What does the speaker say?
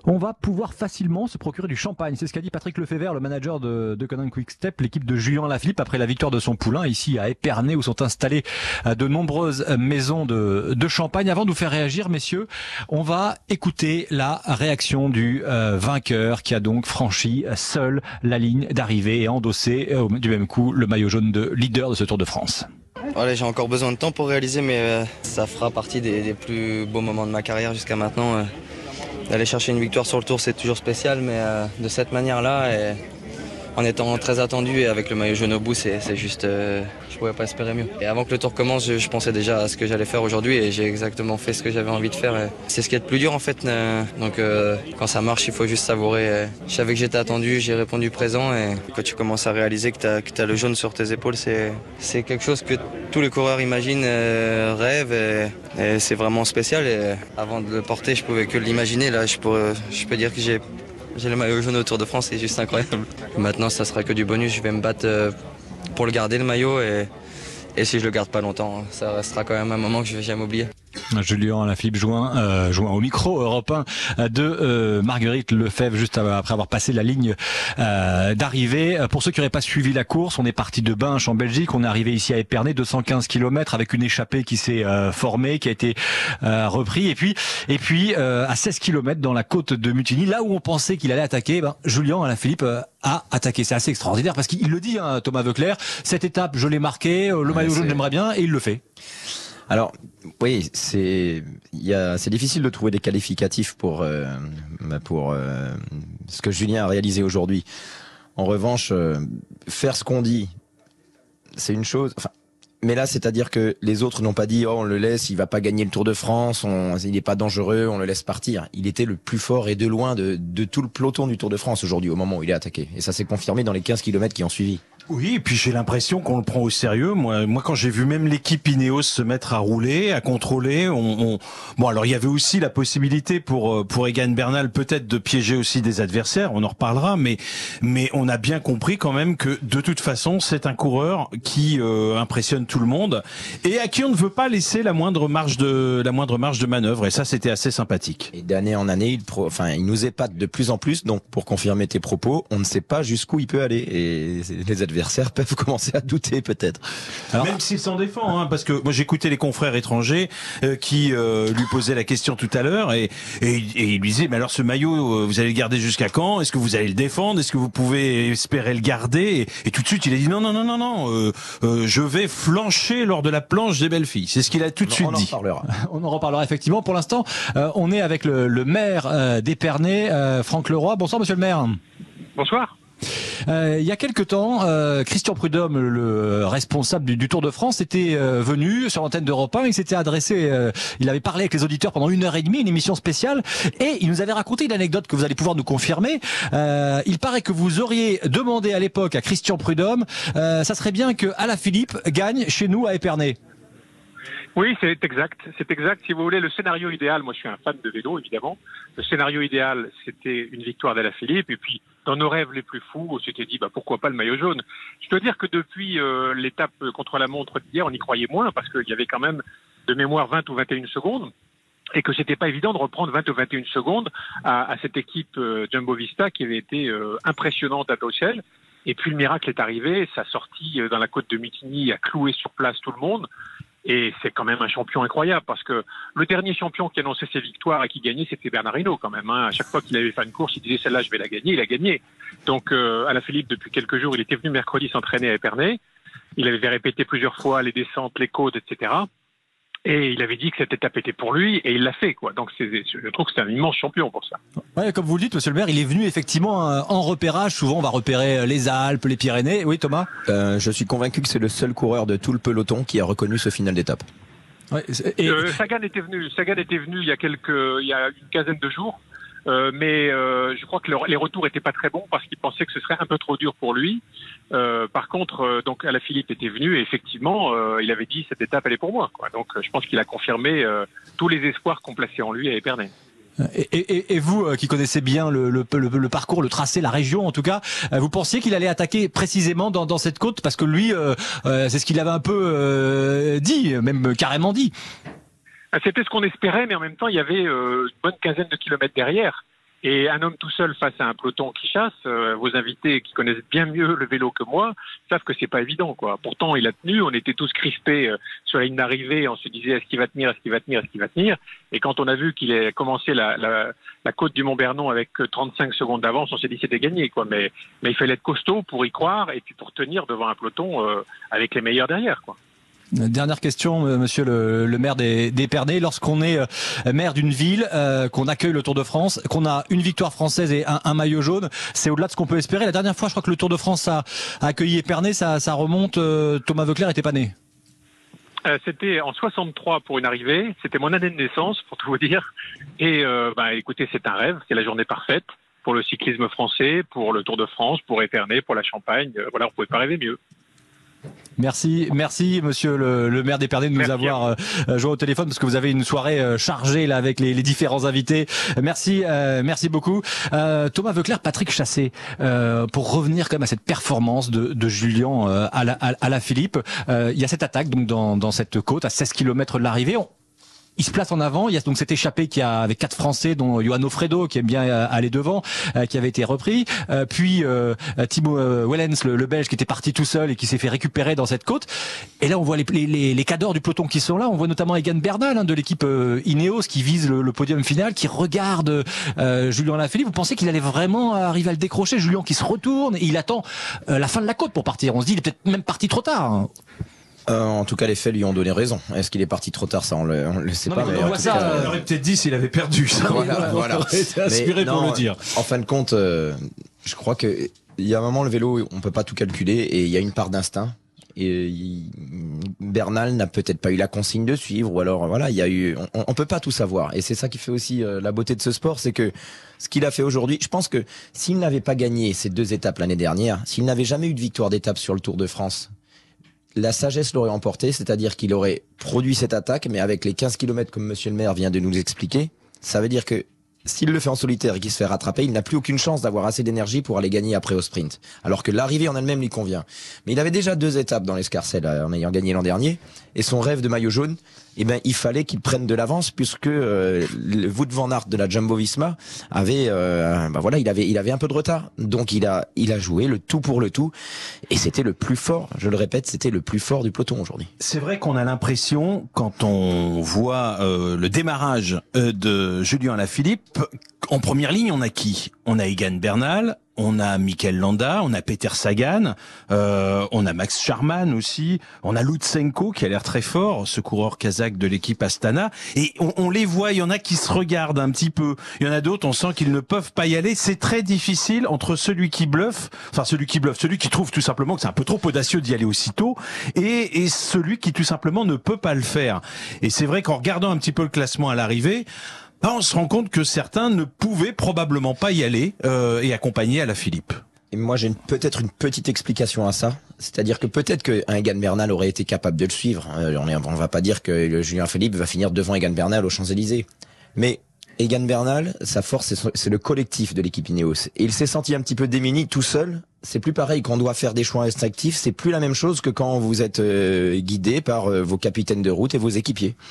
On va pouvoir facilement se procurer du champagne. C'est ce qu'a dit Patrick Lefebvre, le manager de Conan Quick Step, l'équipe de Julien Lafilippe, après la victoire de son poulain ici à Épernay, où sont installées de nombreuses maisons de champagne. Avant de vous faire réagir, messieurs, on va écouter la réaction du vainqueur qui a donc franchi seul la ligne d'arrivée et endossé du même coup le maillot jaune de leader de ce Tour de France. Voilà, j'ai encore besoin de temps pour réaliser, mais ça fera partie des plus beaux moments de ma carrière jusqu'à maintenant. D'aller chercher une victoire sur le Tour, c'est toujours spécial, mais de cette manière-là, et en étant très attendu et avec le maillot jaune au bout, c'est juste, je pouvais pas espérer mieux. Et avant que le Tour commence, je pensais déjà à ce que j'allais faire aujourd'hui et j'ai exactement fait ce que j'avais envie de faire. C'est ce qui est le plus dur en fait. Donc quand ça marche, il faut juste savourer. Je savais que j'étais attendu, j'ai répondu présent et quand tu commences à réaliser que tu as le jaune sur tes épaules, c'est quelque chose que tous les coureurs imaginent, rêvent et c'est vraiment spécial. Et avant de le porter, je pouvais que l'imaginer. Là, je peux dire que j'ai le maillot jaune au Tour de France, c'est juste incroyable. Maintenant, ça sera que du bonus. Je vais me battre pour le garder, le maillot. Et si je le garde pas longtemps, ça restera quand même un moment que je vais jamais oublier. Julien Lafilippe joint au micro européen de Marguerite Lefebvre juste après avoir passé la ligne d'arrivée. Pour ceux qui n'auraient pas suivi la course, on est parti de Binche en Belgique, on est arrivé ici à Épernay, 215 km avec une échappée qui s'est formée, qui a été repris et puis à 16 km dans la côte de Mutigny, là où on pensait qu'il allait attaquer, Julien Lafilippe a attaqué. C'est assez extraordinaire parce qu'il le dit, Thomas Voeckler, cette étape je l'ai marquée, le maillot jaune j'aimerais bien, et il le fait. Alors, oui, c'est difficile de trouver des qualificatifs pour ce que Julien a réalisé aujourd'hui. En revanche, faire ce qu'on dit, c'est une chose. Enfin, mais là, c'est-à-dire que les autres n'ont pas dit, oh, on le laisse, il va pas gagner le Tour de France, il n'est pas dangereux, on le laisse partir. Il était le plus fort et de loin de tout le peloton du Tour de France aujourd'hui, au moment où il est attaqué. Et ça s'est confirmé dans les 15 km qui ont suivi. Oui, et puis j'ai l'impression qu'on le prend au sérieux. Moi, quand j'ai vu même l'équipe Ineos se mettre à rouler, à contrôler, bon, alors il y avait aussi la possibilité pour Egan Bernal peut-être de piéger aussi des adversaires. On en reparlera, mais on a bien compris quand même que de toute façon, c'est un coureur qui impressionne tout le monde et à qui on ne veut pas laisser la moindre marge de manœuvre. Et ça, c'était assez sympathique. Et d'année en année, il nous épate de plus en plus. Donc, pour confirmer tes propos, on ne sait pas jusqu'où il peut aller. Et les adversaires peuvent commencer à douter peut-être. Alors, même s'il s'en défend, parce que moi j'écoutais les confrères étrangers qui lui posaient la question tout à l'heure et il lui disait mais alors ce maillot vous allez le garder jusqu'à quand? Est-ce que vous allez le défendre? Est-ce que vous pouvez espérer le garder? Et tout de suite il a dit non, je vais flancher lors de la planche des belles filles. C'est ce qu'il a tout de suite dit. On en reparlera effectivement. Pour l'instant, on est avec le maire d'Épernay, Franck Leroy. Bonsoir monsieur le maire. Bonsoir. Il y a quelque temps, Christian Prudhomme, le responsable du Tour de France, était venu sur l'antenne d'Europe 1. Il s'était adressé, il avait parlé avec les auditeurs pendant 1h30, une émission spéciale, et il nous avait raconté une anecdote que vous allez pouvoir nous confirmer. Il paraît que vous auriez demandé à l'époque à Christian Prudhomme, ça serait bien que Alaphilippe gagne chez nous à Épernay. Oui, c'est exact. C'est exact. Si vous voulez, le scénario idéal, moi je suis un fan de vélo, évidemment. Le scénario idéal, c'était une victoire d'Alaphilippe. Et puis, dans nos rêves les plus fous, on s'était dit, pourquoi pas le maillot jaune? Je dois dire que depuis l'étape contre la montre d'hier, on y croyait moins parce qu'il y avait quand même de mémoire 20 ou 21 secondes. Et que c'était pas évident de reprendre 20 ou 21 secondes à cette équipe Jumbo Visma qui avait été impressionnante à Bruxelles. Et puis le miracle est arrivé, ça a sorti dans la côte de Mutigny, a cloué sur place tout le monde. Et c'est quand même un champion incroyable parce que le dernier champion qui annonçait ses victoires et qui gagnait, c'était Bernard Hinault quand même. À chaque fois qu'il avait fait une course, il disait celle-là, je vais la gagner. Il a gagné. Donc Alaphilippe, depuis quelques jours, il était venu mercredi s'entraîner à Épernay. Il avait répété plusieurs fois les descentes, les côtes, etc. Et il avait dit que cette étape était pour lui et il l'a fait, quoi. Donc je trouve que c'est un immense champion pour ça. Ouais, comme vous le dites, monsieur le maire, il est venu effectivement en repérage. Souvent, on va repérer les Alpes, les Pyrénées. Oui, Thomas. Je suis convaincu que c'est le seul coureur de tout le peloton qui a reconnu ce final d'étape. Ouais, Sagan était venu il y a une quinzaine de jours. Mais je crois que les retours étaient pas très bons parce qu'il pensait que ce serait un peu trop dur pour lui. Par contre, donc Alaphilippe était venu et effectivement, il avait dit cette étape elle est pour moi, quoi. Donc je pense qu'il a confirmé tous les espoirs qu'on plaçait en lui à Épernay. Et vous qui connaissez bien le parcours, le tracé, la région en tout cas, vous pensiez qu'il allait attaquer précisément dans cette côte parce que lui, c'est ce qu'il avait un peu dit, même carrément dit. C'était ce qu'on espérait, mais en même temps, il y avait une bonne quinzaine de kilomètres derrière. Et un homme tout seul face à un peloton qui chasse, vos invités qui connaissent bien mieux le vélo que moi savent que c'est pas évident, quoi. Pourtant, il a tenu, on était tous crispés sur la ligne d'arrivée, on se disait est-ce qu'il va tenir, est-ce qu'il va tenir, est-ce qu'il va tenir. Et quand on a vu qu'il a commencé la côte du Mont-Bernon avec 35 secondes d'avance, on s'est dit c'était gagné, quoi. Mais il fallait être costaud pour y croire et puis pour tenir devant un peloton avec les meilleurs derrière, quoi. Dernière question, monsieur le maire d'Épernay. Lorsqu'on est maire d'une ville, qu'on accueille le Tour de France, qu'on a une victoire française et un maillot jaune, c'est au-delà de ce qu'on peut espérer. La dernière fois, je crois que le Tour de France a accueilli Épernay, ça remonte, Thomas Voeckler était pas né. C'était en 63 pour une arrivée, c'était mon année de naissance, pour tout vous dire. Et écoutez, c'est un rêve, c'est la journée parfaite pour le cyclisme français, pour le Tour de France, pour Épernay, pour la Champagne. Voilà, on pouvait pas rêver mieux. Merci monsieur le maire d'Épernay de nous avoir joué au téléphone parce que vous avez une soirée chargée là avec les différents invités. Merci beaucoup. Thomas Voeckler, Patrick Chassé, pour revenir quand même à cette performance de Julien à la Philippe, il y a cette attaque donc dans cette côte à 16 km de l'arrivée. Il se place en avant. Il y a donc cette échappée avec 4 Français, dont Johan Ofredo qui aime bien aller devant, qui avait été repris. Puis Timo Wellens, le Belge, qui était parti tout seul et qui s'est fait récupérer dans cette côte. Et là, on voit les cadors du peloton qui sont là. On voit notamment Egan Bernal de l'équipe Ineos qui vise le podium final, qui regarde Julien Alaphilippe. Vous pensez qu'il allait vraiment arriver à le décrocher? Julien qui se retourne et il attend la fin de la côte pour partir. On se dit il est peut-être même parti trop tard. En tout cas, les faits lui ont donné raison. Est-ce qu'il est parti trop tard? Ça, on le sait pas. Mais on aurait peut-être dit s'il avait perdu. Ça, voilà. On aurait été inspiré pour le dire. En fin de compte, je crois que il y a un moment, le vélo, on peut pas tout calculer et il y a une part d'instinct. Et Bernal n'a peut-être pas eu la consigne de suivre, ou alors voilà, il y a eu, on peut pas tout savoir. Et c'est ça qui fait aussi la beauté de ce sport, c'est que ce qu'il a fait aujourd'hui, je pense que s'il n'avait pas gagné ces 2 étapes l'année dernière, s'il n'avait jamais eu de victoire d'étape sur le Tour de France, la sagesse l'aurait emporté, c'est-à-dire qu'il aurait produit cette attaque, mais avec les 15 km comme monsieur le maire vient de nous expliquer, ça veut dire que s'il le fait en solitaire et qu'il se fait rattraper, il n'a plus aucune chance d'avoir assez d'énergie pour aller gagner après au sprint. Alors que l'arrivée en elle-même lui convient. Mais il avait déjà 2 étapes dans l'escarcelle en ayant gagné l'an dernier, et son rêve de maillot jaune, il fallait qu'il prenne de l'avance puisque le Wout van Aert de la Jumbo-Visma avait, il avait un peu de retard. Donc il a joué le tout pour le tout, et c'était le plus fort. Je le répète, c'était le plus fort du peloton aujourd'hui. C'est vrai qu'on a l'impression, quand on voit le démarrage de Julien Alaphilippe, en première ligne, on a qui? On a Egan Bernal, on a Mikel Landa, on a Peter Sagan, on a Max Charman aussi, on a Lutsenko qui a l'air très fort, ce coureur kazakh de l'équipe Astana, et on les voit, il y en a qui se regardent un petit peu, il y en a d'autres, on sent qu'ils ne peuvent pas y aller. C'est très difficile entre celui qui trouve tout simplement que c'est un peu trop audacieux d'y aller aussitôt, et celui qui tout simplement ne peut pas le faire. Et c'est vrai qu'en regardant un petit peu le classement à l'arrivée, on se rend compte que certains ne pouvaient probablement pas y aller et accompagner Alaphilippe. Et moi, j'ai peut-être une petite explication à ça. C'est-à-dire que peut-être qu'un Egan Bernal aurait été capable de le suivre. On va pas dire que le Julien Alaphilippe va finir devant Egan Bernal aux Champs-Élysées. Mais Egan Bernal, sa force, c'est le collectif de l'équipe Ineos. Et il s'est senti un petit peu démuni tout seul. C'est plus pareil quand on doit faire des choix instinctifs. C'est plus la même chose que quand vous êtes guidé par vos capitaines de route et vos équipiers.